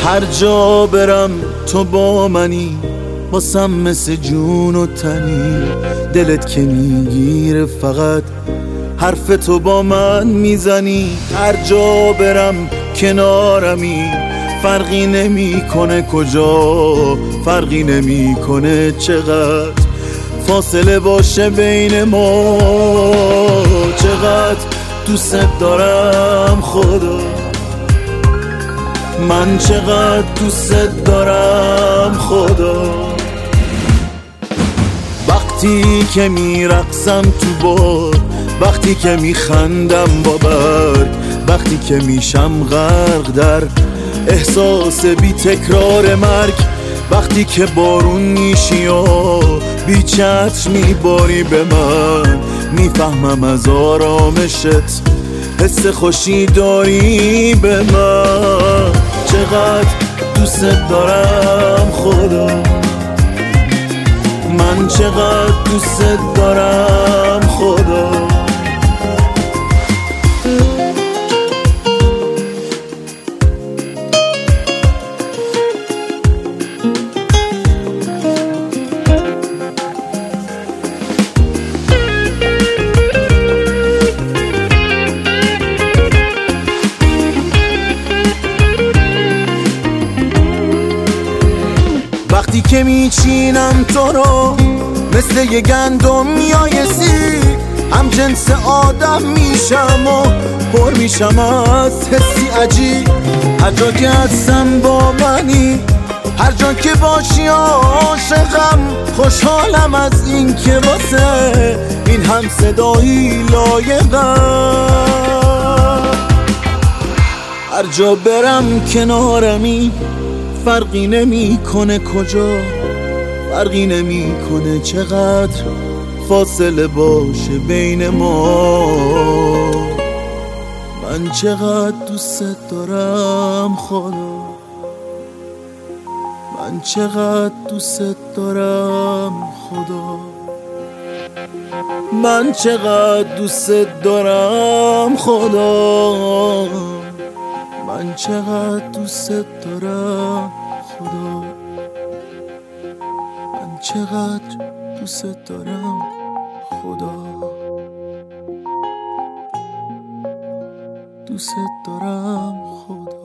هر جا برم تو با منی، واسم مثل جون و تنی. دلت که میگیره فقط حرف تو با من میزنی. هر جا برم کنارمی، فرقی نمیکنه کجا، فرقی نمیکنه چقدر فاصله باشه بین ما. چقدر دوست دارم خدا، من چقدر دوست دارم خدا. وقتی که میرقصم تو باد، وقتی که میخندم با برگ، وقتی که میشم غرق در احساس بی تکرار مرگ. وقتی که بارون میشی و بی چتر میباری به من، میفهمم از آرامشت حس خوشی داری به من. چقدر دوست دارم خدا، من چقدر دوست دارم خدا. وقتی که میچینم تو رو مثل یه گندم میایسی، هم جنس آدم میشم و پر میشم از حسی عجیب. هر جا که هستم با منی، هر جا که باشی عاشقم. خوشحالم از این که واسه این هم صدایی لایقم. هر جا برم کنارمی، فرقی نمیکنه کجا، فرقی نمیکنه چقدر فاصله باشه بین ما. من چقدر دوست دارم خدا، من چقدر دوست دارم خدا. من چقدر دوست دارم خدا، من چقدر دوست دارم خدا. من چقدر دوست دارم خدا، دوست دارم خدا.